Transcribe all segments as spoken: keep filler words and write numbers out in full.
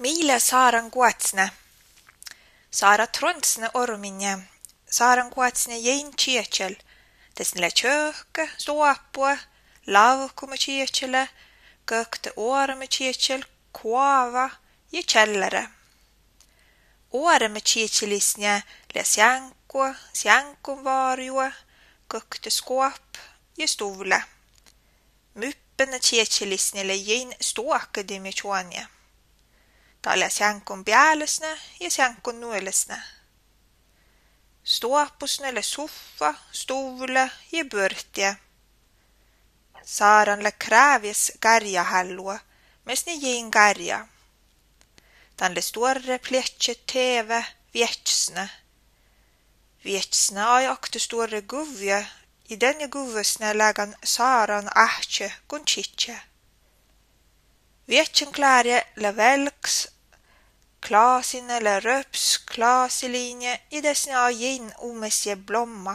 Meile saaran kuotsne. Saara tronsne orminje. Saaran kuotsne jein tšietšel. Tesnile tšöhke, suopua, lavkume tšietšele, kõkte ooreme tšietšel, kuava ja tšellere. Ooreme tšietšelisnje le sjankua, sjankun vaarjua, kõkte skuop ja stuvle. Myppene tšietšelisnile jein stuakadimi tšuanje. Talle sjankun pealesne ja sjankun nuelesne. Stuopusnele suffa, stuvle ja pörtje. Saaranle kräävies kärjahällua, mesni jein kärja. Tanle storre plätse teve vietsne. Vietsne ai akte storre guvje, i denne guvesne lägan saaran ahtje kun tšitje. Vietsen klärje le välks, klaasine le röps, klaasilinje, i desne ai jein umesje blomma.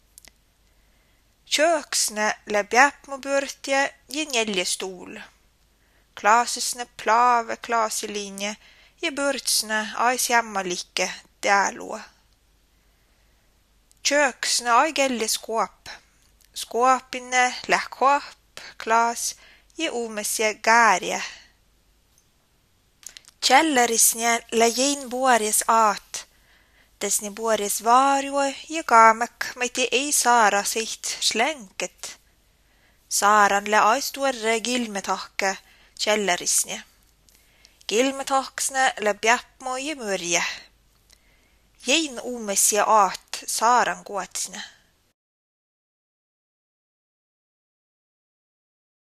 Tšöksne le bjäpmupörtje ja nelje stuul. Klaasisne plaave klaasilinje ja pörtsne ai sjämmalikke teälua. Tšöksne ai kelje skuop. Skuopinne le kuop, klaas ja umesje käärje. Tšellerisnje le jein puories aat. Tesni puories vaarjua ja kaamek meiti ei saara siht slenket. Saaran le ai storre kilmetahke tšellerisnje. Kilmetahksne le bjäpmo ja mörje. Jein umesje aat saaran kuotsne.